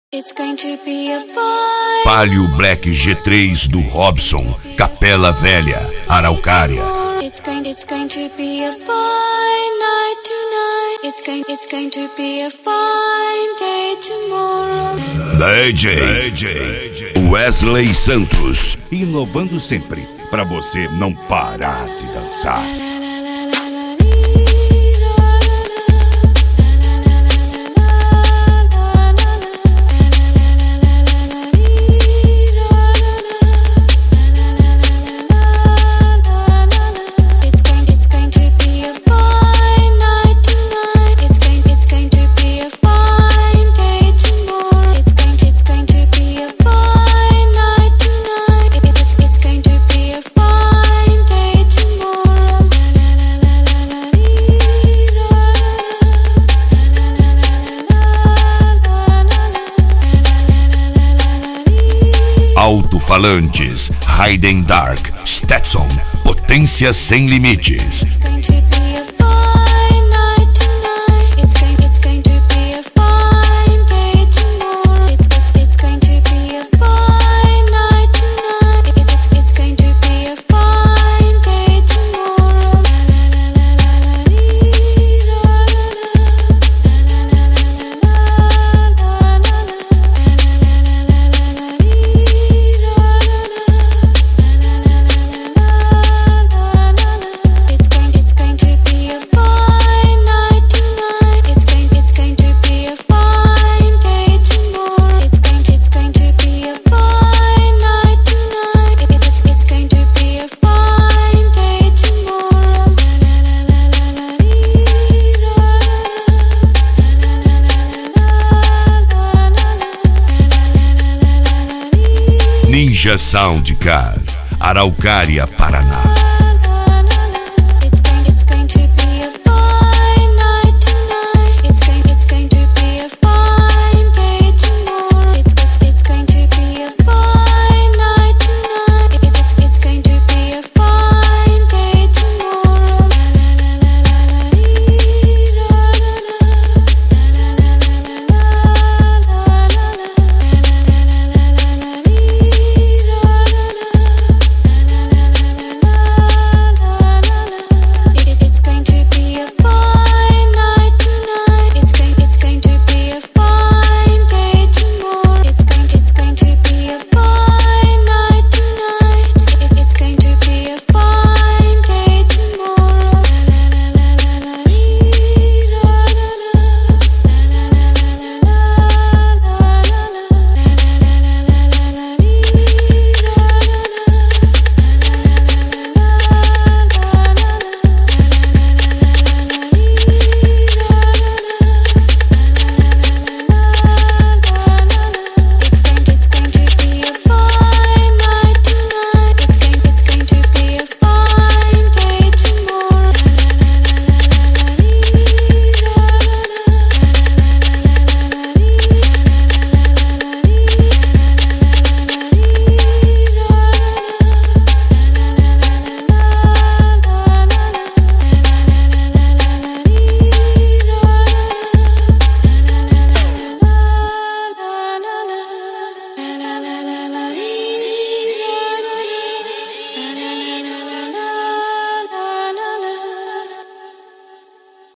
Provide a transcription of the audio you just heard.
It's going to be a fine Palio Black G3 do Robson, Capela Velha, Araucária. It's going to be a fine night tonight. It's going to be a fine day tomorrow. DJ Wesley Santos, inovando sempre pra você não parar de dançar. Alto-falantes, Hayden Dark, Stetson, potência sem limites. Ninja Soundcar, Araucária, Paraná.